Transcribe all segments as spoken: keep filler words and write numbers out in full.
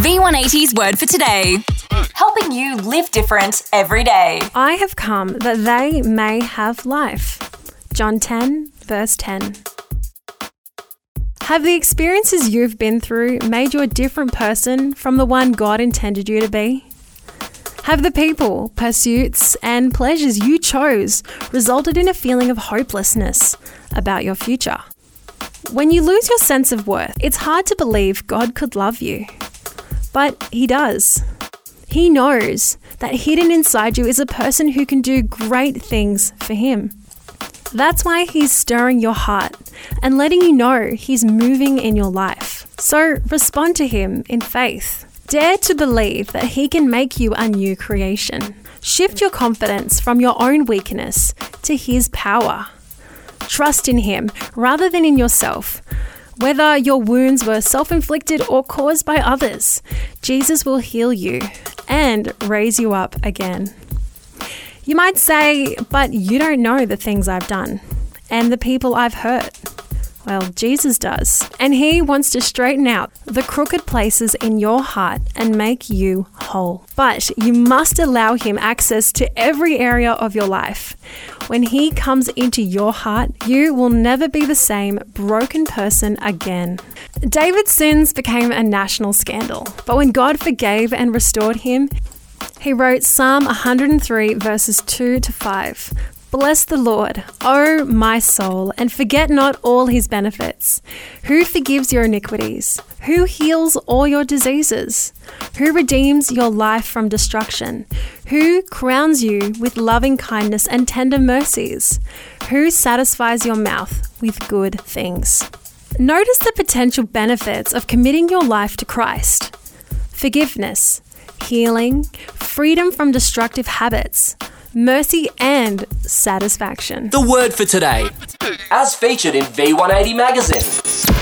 V one eighty's word for today. Helping you live different every day. I have come that they may have life. John ten, verse ten. Have the experiences you've been through made you a different person from the one God intended you to be? Have the people, pursuits, and pleasures you chose resulted in a feeling of hopelessness about your future? When you lose your sense of worth, it's hard to believe God could love you. But He does. He knows that hidden inside you is a person who can do great things for Him. That's why He's stirring your heart and letting you know He's moving in your life. So respond to Him in faith. Dare to believe that He can make you a new creation. Shift your confidence from your own weakness to His power. Trust in Him rather than in yourself. Whether your wounds were self-inflicted or caused by others, Jesus will heal you and raise you up again. You might say, but you don't know the things I've done and the people I've hurt. Well, Jesus does, and He wants to straighten out the crooked places in your heart and make you whole. But you must allow Him access to every area of your life. When He comes into your heart, you will never be the same broken person again. David's sins became a national scandal, but when God forgave and restored him, He wrote Psalm one hundred three verses two to five. Bless the Lord, O my soul, and forget not all His benefits. Who forgives your iniquities? Who heals all your diseases? Who redeems your life from destruction? Who crowns you with loving kindness and tender mercies? Who satisfies your mouth with good things? Notice the potential benefits of committing your life to Christ. Forgiveness, healing, freedom from destructive habits, mercy and satisfaction. The word for today, as featured in V one eighty magazine.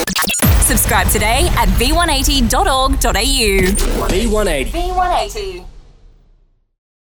Subscribe today at v one eighty dot org dot a u. V one eighty. V one eighty.